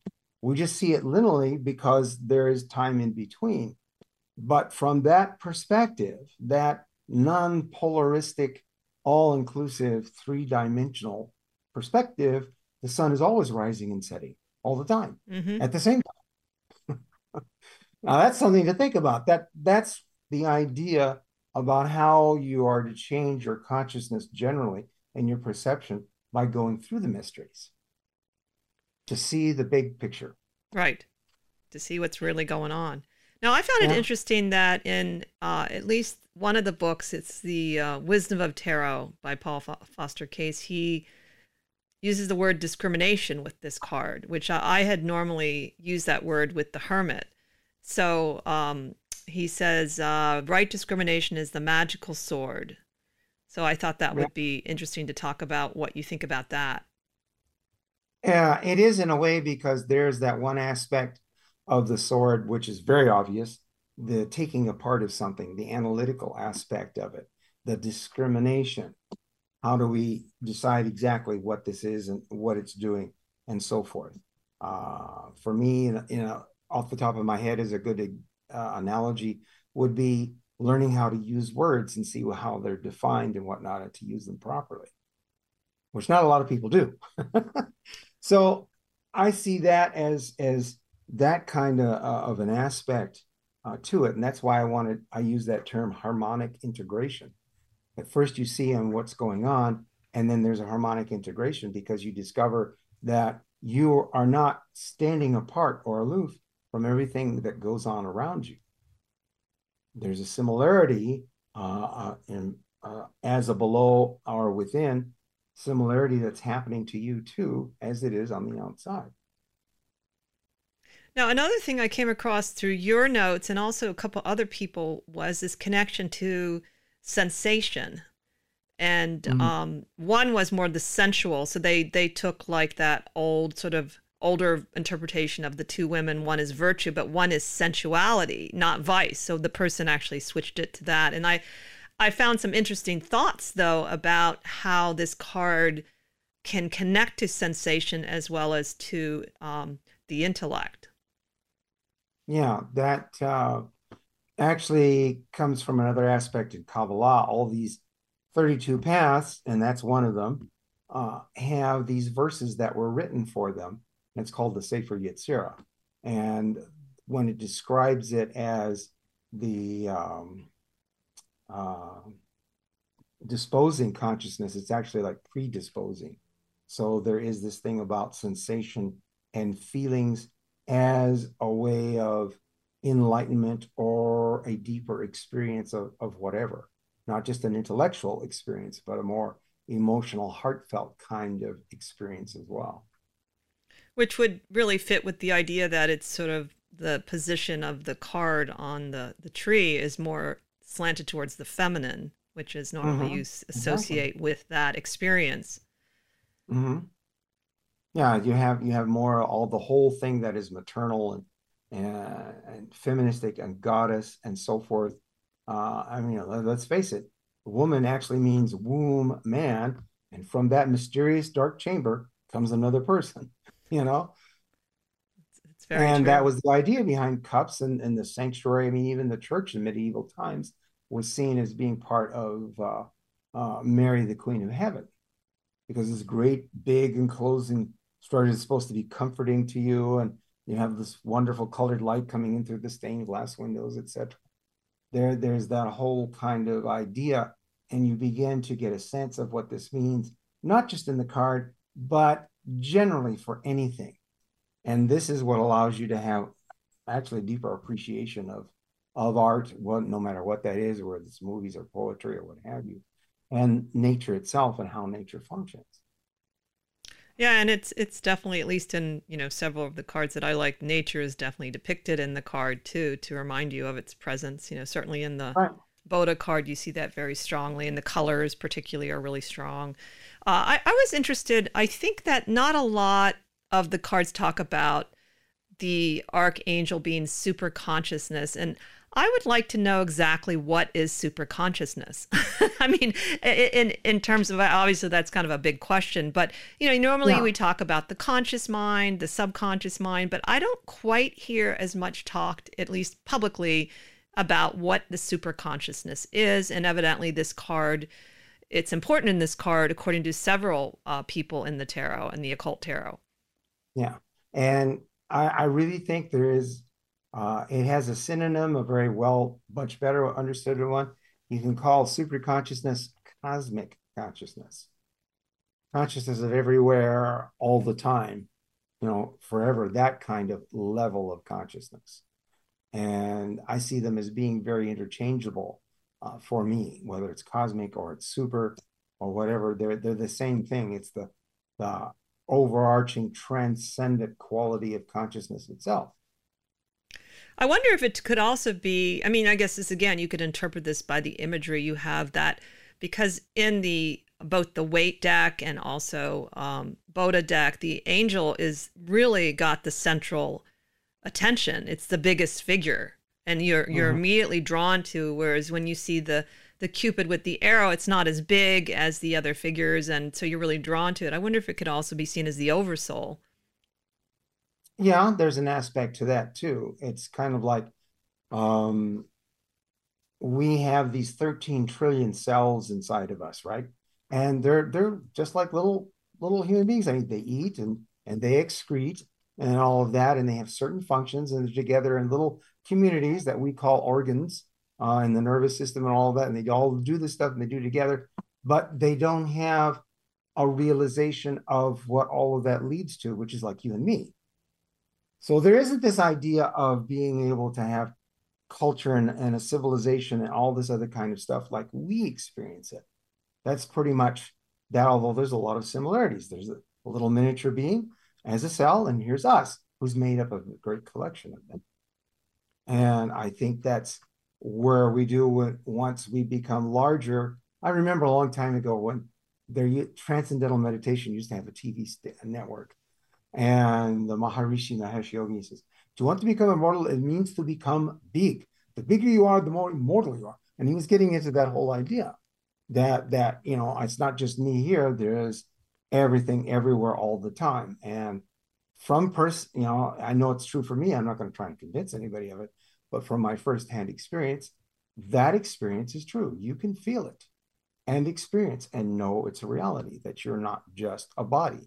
We just see it linearly because there is time in between. But from that perspective, that non-polaristic, all-inclusive, three-dimensional perspective, the sun is always rising and setting all the time, mm-hmm. at the same time. Now, that's something to think about. That That's the idea about how you are to change your consciousness generally and your perception by going through the mysteries to see the big picture. Right. To see what's really going on. Now, I found it yeah. interesting that in uh, at least one of the books, it's the uh, Wisdom of Tarot by Paul F Foster Case, he uses the word discrimination with this card, which I, I had normally used that word with the Hermit. So um, he says, uh, right discrimination is the magical sword. So I thought that would be interesting to talk about what you think about that. Yeah, it is in a way, because there's that one aspect of the sword which is very obvious, the taking apart of something, the analytical aspect of it, the discrimination. How do we decide exactly what this is and what it's doing, and so forth? Uh, for me, you know, off the top of my head, is a good uh, analogy would be learning how to use words and see how they're defined and whatnot, and to use them properly, which not a lot of people do. So I see that as as that kind of uh, of an aspect uh, to it, and that's why I wanted I use that term harmonic integration. At first, you see on what's going on, and then there's a harmonic integration, because you discover that you are not standing apart or aloof from everything that goes on around you. There's a similarity uh, uh, in, uh, as a below or within similarity that's happening to you too, as it is on the outside. Now, another thing I came across through your notes and also a couple other people was this connection to sensation. And mm-hmm. um, one was more the sensual. So they, they took like that old sort of older interpretation of the two women. One is virtue, but one is sensuality, not vice. So the person actually switched it to that. And I, I found some interesting thoughts, though, about how this card can connect to sensation as well as to um, the intellect. Yeah, that uh, actually comes from another aspect in Kabbalah. All these thirty-two paths, and that's one of them, uh, have these verses that were written for them. And it's called the Sefer Yetzirah. And when it describes it as the um, uh, disposing consciousness, it's actually like predisposing. So there is this thing about sensation and feelings as a way of enlightenment or a deeper experience of, of whatever. Not just an intellectual experience, but a more emotional, heartfelt kind of experience as well. Which would really fit with the idea that it's sort of the position of the card on the, the tree is more slanted towards the feminine, which is normally mm-hmm. you associate exactly. with that experience. Mm-hmm. Yeah, you have you have more all the whole thing that is maternal and and, and feministic and goddess and so forth. Uh, I mean, let's face it, woman actually means womb man, and from that mysterious dark chamber comes another person, you know? It's, it's very and true. That was the idea behind cups and, and the sanctuary. I mean, even the church in medieval times was seen as being part of uh, uh, Mary, the Queen of Heaven, because this great, big, enclosing story is supposed to be comforting to you, and you have this wonderful colored light coming in through the stained glass windows, et cetera. There, there's that whole kind of idea, and you begin to get a sense of what this means, not just in the card, but generally for anything. And this is what allows you to have actually a deeper appreciation of, of art, well, no matter what that is, whether it's movies or poetry or what have you, and nature itself and how nature functions. Yeah, and it's it's definitely, at least in, you know, several of the cards that I like, nature is definitely depicted in the card too, to remind you of its presence. You know, certainly in the right. Boda card, you see that very strongly, and the colors particularly are really strong. Uh, I, I was interested, I think that not a lot of the cards talk about the archangel being super consciousness, and I would like to know exactly what is super consciousness. I mean, in in terms of, obviously that's kind of a big question, but you know, normally yeah. we talk about the conscious mind, the subconscious mind, but I don't quite hear as much talked, at least publicly, about what the super consciousness is. And evidently this card, it's important in this card, according to several uh, people in the tarot and the occult tarot. Yeah. And I, I really think there is, uh, it has a synonym, a very well, much better understood one. You can call super consciousness cosmic consciousness. Consciousness of everywhere, all the time, you know, forever, that kind of level of consciousness. And I see them as being very interchangeable uh, for me, whether it's cosmic or it's super or whatever. They're they're the same thing. It's the the overarching transcendent quality of consciousness itself. I wonder if it could also be, I mean, I guess this, again, you could interpret this by the imagery you have, that because in the both the Waite deck and also um, Boda deck, the angel is really got the central attention. It's the biggest figure and you're you're Mhm. immediately drawn to. Whereas when you see the the Cupid with the arrow, it's not as big as the other figures, and so you're really drawn to it. I wonder if it could also be seen as the oversoul. Yeah, there's an aspect to that too. It's kind of like um, we have these thirteen trillion cells inside of us, right? And they're they're just like little little human beings. I mean, they eat and and they excrete and all of that, and they have certain functions, and they're together in little communities that we call organs uh, in the nervous system and all of that, and they all do this stuff and they do together, but they don't have a realization of what all of that leads to, which is like you and me. So there isn't this idea of being able to have culture and, and a civilization and all this other kind of stuff like we experience it. That's pretty much that, although there's a lot of similarities. There's a, a little miniature being as a cell, and here's us, who's made up of a great collection of them. And I think that's where we do it once we become larger. I remember a long time ago when there Transcendental Meditation used to have a T V network. And the Maharishi Mahesh Yogi says, do you want to become immortal? It means to become big. The bigger you are, the more immortal you are. And he was getting into that whole idea that, that you know, it's not just me here. There's everything everywhere all the time. And from person, you know, I know it's true for me. I'm not going to try and convince anybody of it. But from my firsthand experience, that experience is true. You can feel it and experience and know it's a reality, that you're not just a body.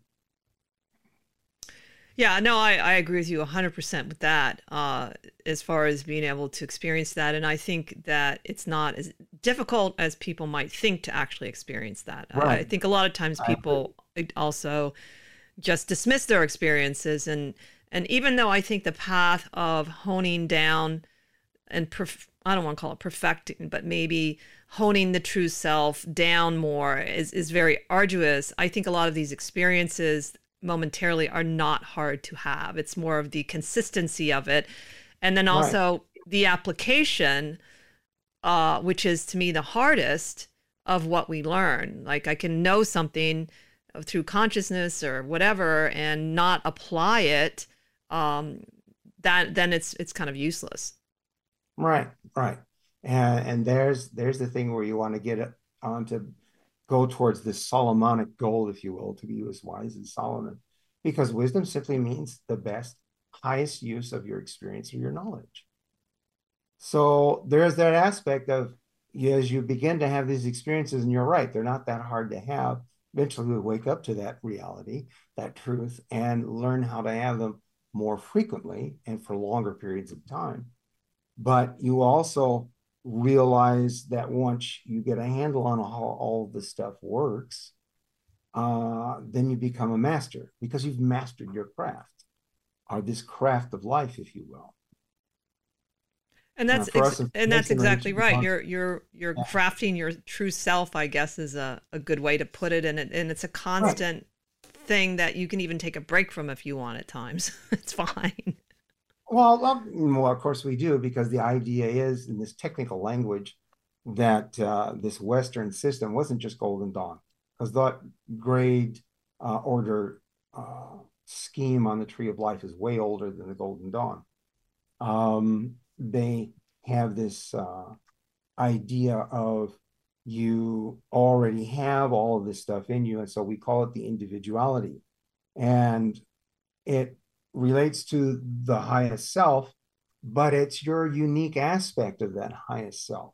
Yeah, no, I, I agree with you one hundred percent with that, uh, as far as being able to experience that. And I think that it's not as difficult as people might think to actually experience that. Right. I think a lot of times people also just dismiss their experiences. And, and even though I think the path of honing down and perf- I don't want to call it perfecting, but maybe honing the true self down more is, is very arduous, I think a lot of these experiences momentarily are not hard to have. It's more of the consistency of it. And then also right. the application, uh, which is to me the hardest of what we learn. Like I can know something through consciousness or whatever and not apply it. Um, that then it's it's kind of useless. Right, right. And and there's there's the thing where you want to get it on to go towards this Solomonic goal, if you will, to be as wise as Solomon, because wisdom simply means the best, highest use of your experience or your knowledge. So there's that aspect of, as you begin to have these experiences, and you're right, they're not that hard to have. Eventually we wake up to that reality, that truth, and learn how to have them more frequently and for longer periods of time. But you also realize that once you get a handle on how all this stuff works, uh, then you become a master because you've mastered your craft, or this craft of life, if you will. And that's uh, ex- and that's exactly right. You're you're you're yeah. crafting your true self, I guess, is a, a good way to put it. And it and it's a constant right. thing that you can even take a break from if you want at times. It's fine. Well, well, of course we do, because the idea is, in this technical language, that uh, this Western system wasn't just Golden Dawn, because that grade uh, order uh, scheme on the Tree of Life is way older than the Golden Dawn. Um, they have this uh, idea of you already have all of this stuff in you, and so we call it the individuality. And it relates to the highest self, but it's your unique aspect of that highest self.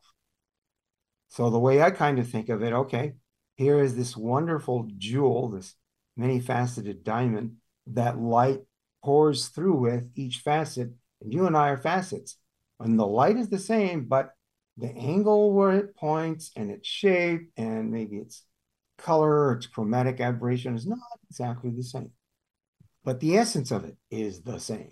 So the way I kind of think of it, okay, here is this wonderful jewel, this many-faceted diamond that light pours through with each facet, and you and I are facets. And the light is the same, but the angle where it points and its shape and maybe its color or its chromatic aberration is not exactly the same. But the essence of it is the same.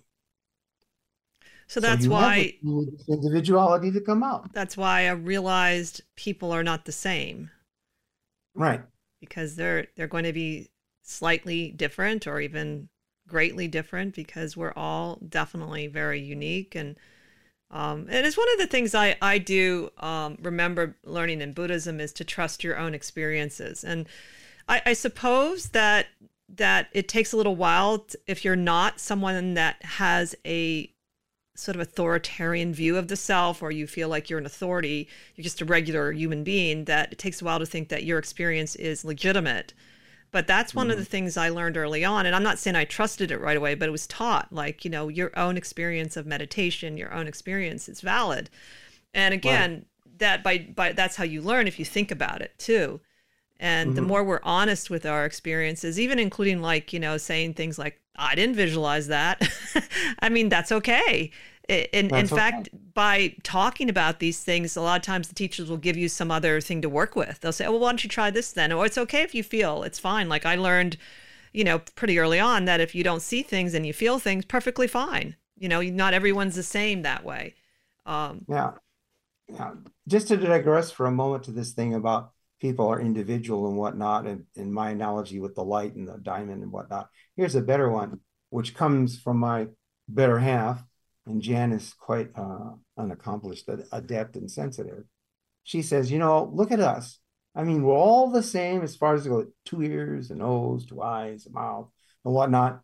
So that's so you why have this individuality to come out. That's why I realized people are not the same. Right. Because they're they're going to be slightly different or even greatly different, because we're all definitely very unique. And um, and it's one of the things I, I do um, remember learning in Buddhism is to trust your own experiences. And I, I suppose that that it takes a little while t- if you're not someone that has a sort of authoritarian view of the self, or you feel like you're an authority, you're just a regular human being, that it takes a while to think that your experience is legitimate. But that's one mm-hmm. of the things I learned early on. And I'm not saying I trusted it right away, but it was taught, like, you know, your own experience of meditation, your own experience is valid. And again, right. that by, by that's how you learn if you think about it too. And mm-hmm. the more we're honest with our experiences, even including like, you know, saying things like, I didn't visualize that. I mean, that's okay. In, that's in fact, okay. by talking about these things, a lot of times the teachers will give you some other thing to work with. They'll say, oh, well, why don't you try this then? Or it's okay if you feel, it's fine. Like I learned, you know, pretty early on that if you don't see things and you feel things, perfectly fine. You know, not everyone's the same that way. Um, yeah. Yeah. Just to digress for a moment to this thing about people are individual and whatnot, and in my analogy with the light and the diamond and whatnot, here's a better one, which comes from my better half. And Jan is quite uh, unaccomplished, adept, and sensitive. She says, you know, look at us. I mean, we're all the same as far as go two ears, a nose, two eyes, a mouth, and whatnot.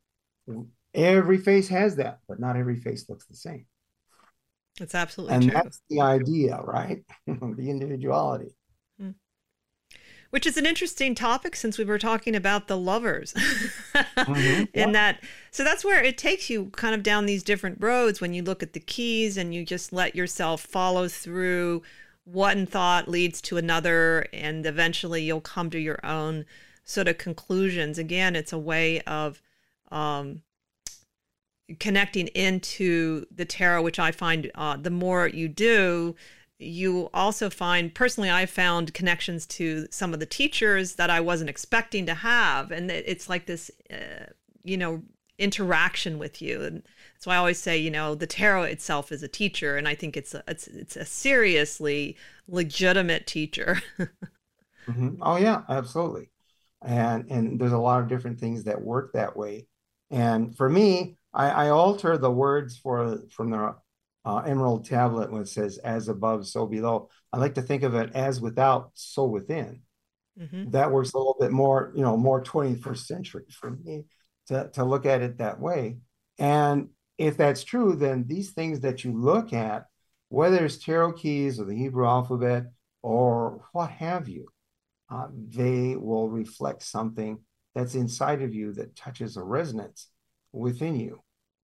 Every face has that, but not every face looks the same. That's absolutely and true. And that's the idea, right? The individuality. Hmm. Which is an interesting topic since we were talking about the lovers. mm-hmm. In that, so that's where it takes you kind of down these different roads when you look at the keys and you just let yourself follow through one thought leads to another, and eventually you'll come to your own sort of conclusions. Again, it's a way of um, connecting into the tarot, which I find uh, the more you do, you also find, personally, I found connections to some of the teachers that I wasn't expecting to have. And it's like this, uh, you know, interaction with you. And that's why I always say, you know, the tarot itself is a teacher. And I think it's a, it's, it's a seriously legitimate teacher. mm-hmm. Oh, yeah, absolutely. And, and there's a lot of different things that work that way. And for me, I, I alter the words for from the Uh, emerald tablet when it says as above, so below. I like to think of it as without, so within. Mm-hmm. That works a little bit more, you know, more twenty-first century for me to, to look at it that way. And if that's true, then these things that you look at, whether it's tarot keys or the Hebrew alphabet or what have you, uh, they will reflect something that's inside of you that touches a resonance within you.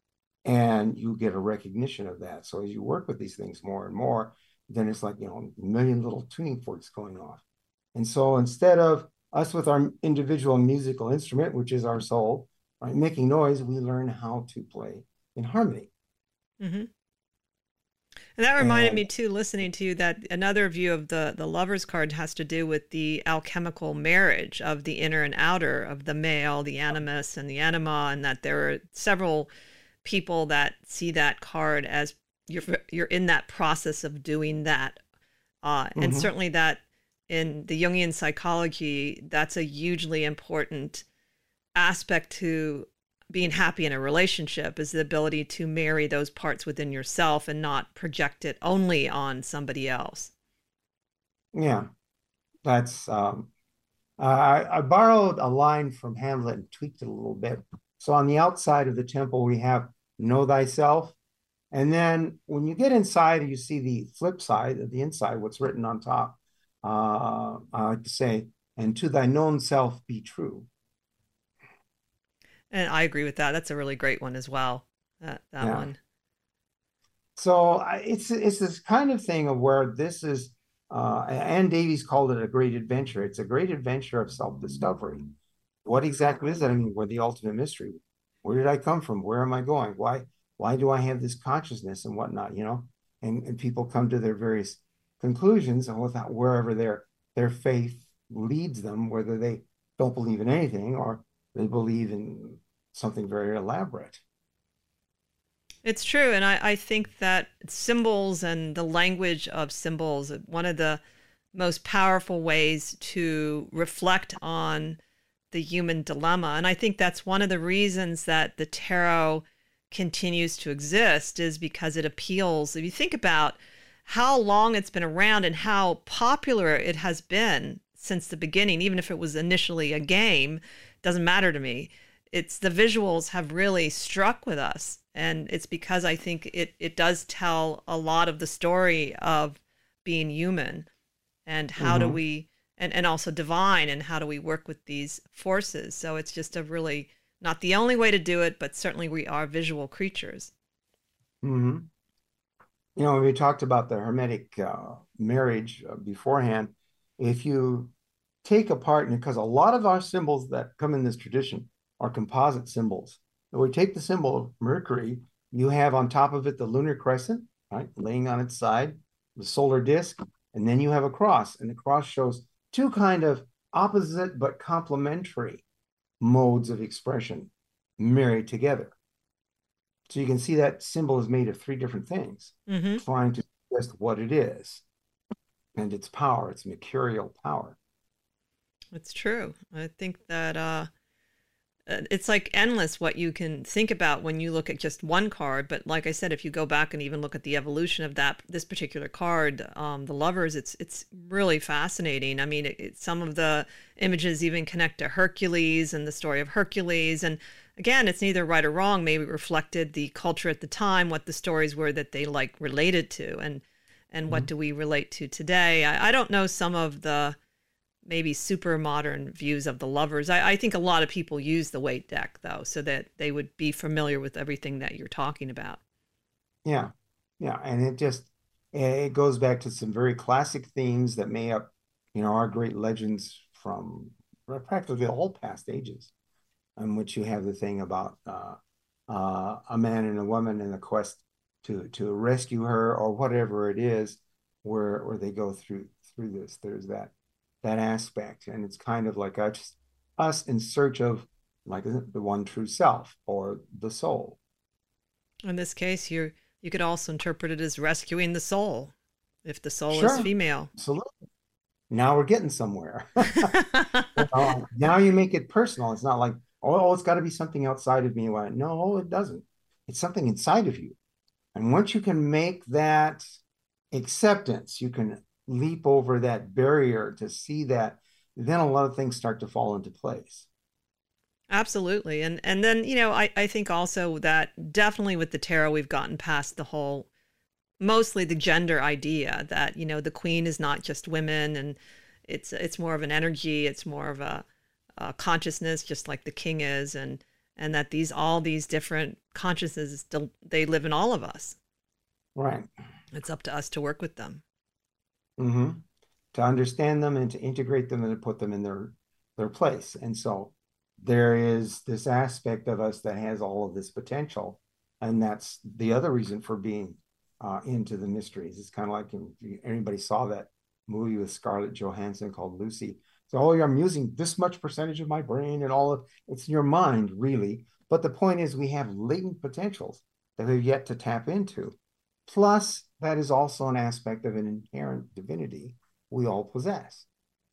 And you get a recognition of that. So as you work with these things more and more, then it's like, you know, a million little tuning forks going off. And so instead of us with our individual musical instrument, which is our soul, right, making noise, we learn how to play in harmony. Mm-hmm. And that reminded and, me too, listening to you, that another view of the, the lover's card has to do with the alchemical marriage of the inner and outer, of the male, the animus and the anima, and that there are several people that see that card as you're you're in that process of doing that, uh, and mm-hmm. certainly that in the Jungian psychology, that's a hugely important aspect to being happy in a relationship, is the ability to marry those parts within yourself and not project it only on somebody else. Yeah, that's um, I, I borrowed a line from Hamlet and tweaked it a little bit. So on the outside of the temple, we have know thyself. And then when you get inside, you see the flip side of the inside, what's written on top. Uh, I like to say, and to thy known self be true. And I agree with that. That's a really great one as well. That, that yeah. one. So it's, it's this kind of thing of where this is, uh, Ann Davies called it a great adventure. It's a great adventure of self-discovery. What exactly is that? I mean, we're the ultimate mystery. Where did I come from? Where am I going? Why, why do I have this consciousness and whatnot, you know? And, and people come to their various conclusions, and without wherever their, their faith leads them, whether they don't believe in anything or they believe in something very elaborate. It's true. And I, I think that symbols and the language of symbols, one of the most powerful ways to reflect on the human dilemma. And I think that's one of the reasons that the tarot continues to exist, is because it appeals. If you think about how long it's been around and how popular it has been since the beginning, even if it was initially a game, doesn't matter to me. It's the visuals have really struck with us. And it's because I think it, it does tell a lot of the story of being human and how mm-hmm. do we, and, and also divine, and how do we work with these forces. So it's just a really, not the only way to do it, but certainly we are visual creatures. Mm-hmm. You know, we talked about the Hermetic uh, marriage uh, beforehand. If you take apart, and because a lot of our symbols that come in this tradition are composite symbols. So we take the symbol of Mercury, you have on top of it the lunar crescent, right, laying on its side, the solar disk, and then you have a cross, and the cross shows two kind of opposite but complementary modes of expression married together. So you can see that symbol is made of three different things, mm-hmm. trying to suggest what it is and its power, its mercurial power. It's true. I think that uh, it's like endless what you can think about when you look at just one card. But like I said, if you go back and even look at the evolution of that this particular card, um, the Lovers, it's it's really fascinating. I mean, it, it, some of the images even connect to Hercules and the story of Hercules. And again, it's neither right or wrong. Maybe it reflected the culture at the time, what the stories were that they like related to, and and mm-hmm. what do we relate to today. I, I don't know some of the maybe super modern views of the Lovers. I, I think a lot of people use the Waite deck, though, so that they would be familiar with everything that you're talking about. Yeah, yeah, and it just it goes back to some very classic themes that made up, you know, our great legends from practically the whole past ages, in which you have the thing about uh, uh, a man and a woman in a quest to to rescue her, or whatever it is, where where they go through through this. There's that. that aspect, and it's kind of like us, us in search of like the one true self, or the soul. In this case, you you could also interpret it as rescuing the soul, if the soul Sure. is female. Absolutely. Now we're getting somewhere. You know, now you make it personal. It's not like, oh, it's got to be something outside of me. Well, no, it doesn't. It's something inside of you. And once you can make that acceptance, you can leap over that barrier to see that, then a lot of things start to fall into place. Absolutely. And and then, you know, I, I think also that definitely with the tarot, we've gotten past the whole, mostly the gender idea that, you know, the queen is not just women, and it's it's more of an energy, it's more of a, a consciousness, just like the king is, and and that these all these different consciousnesses still, they live in all of us. Right. It's up to us to work with them. Mm-hmm. To understand them and to integrate them and to put them in their their place. And so there is this aspect of us that has all of this potential, and that's the other reason for being uh, into the mysteries. It's kind of like, if anybody saw that movie with Scarlett Johansson called Lucy. So, oh, I'm using this much percentage of my brain and all of it's in your mind, really. But the point is, we have latent potentials that we've yet to tap into. Plus, that is also an aspect of an inherent divinity we all possess.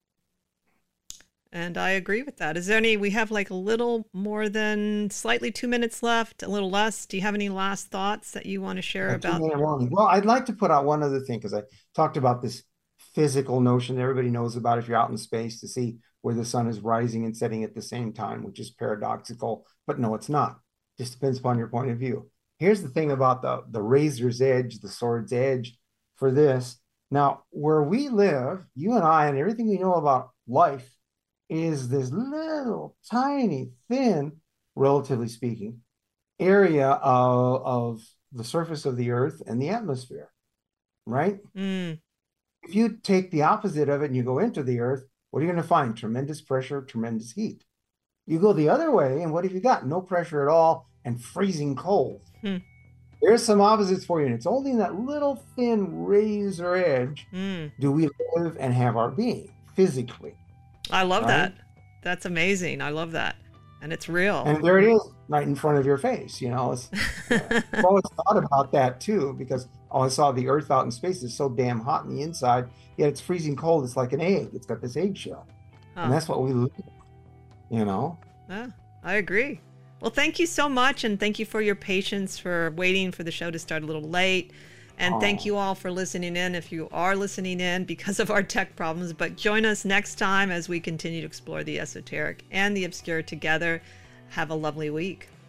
And I agree with that. Is there any, we have like a little more than slightly two minutes left, a little less. Do you have any last thoughts that you want to share Uh, about? two-minute warning. Well, I'd like to put out one other thing, because I talked about this physical notion that everybody knows about if you're out in space, to see where the sun is rising and setting at the same time, which is paradoxical, but no, it's not. Just depends upon your point of view. Here's the thing about the, the razor's edge, the sword's edge for this. Now, where we live, you and I, and everything we know about life, is this little, tiny, thin, relatively speaking, area of, of the surface of the earth and the atmosphere, right? Mm. If you take the opposite of it and you go into the earth, what are you going to find? Tremendous pressure, tremendous heat. You go the other way, and what have you got? No pressure at all and freezing cold. Hmm. There's some opposites for you, and it's only in that little thin razor edge Mm. do we live and have our being physically. I love Right? that. That's amazing. I love that. And it's real. And there it is, right in front of your face. You know, it's, uh, I've always thought about that too, because oh, I saw the Earth out in space is so damn hot on the inside, yet it's freezing cold. It's like an egg. It's got this eggshell, Huh. and that's what we live. You know. Yeah, I agree. Well, thank you so much, and thank you for your patience for waiting for the show to start a little late. And thank Oh. you all for listening in, if you are listening in because of our tech problems. But join us next time as we continue to explore the esoteric and the obscure together. Have a lovely week.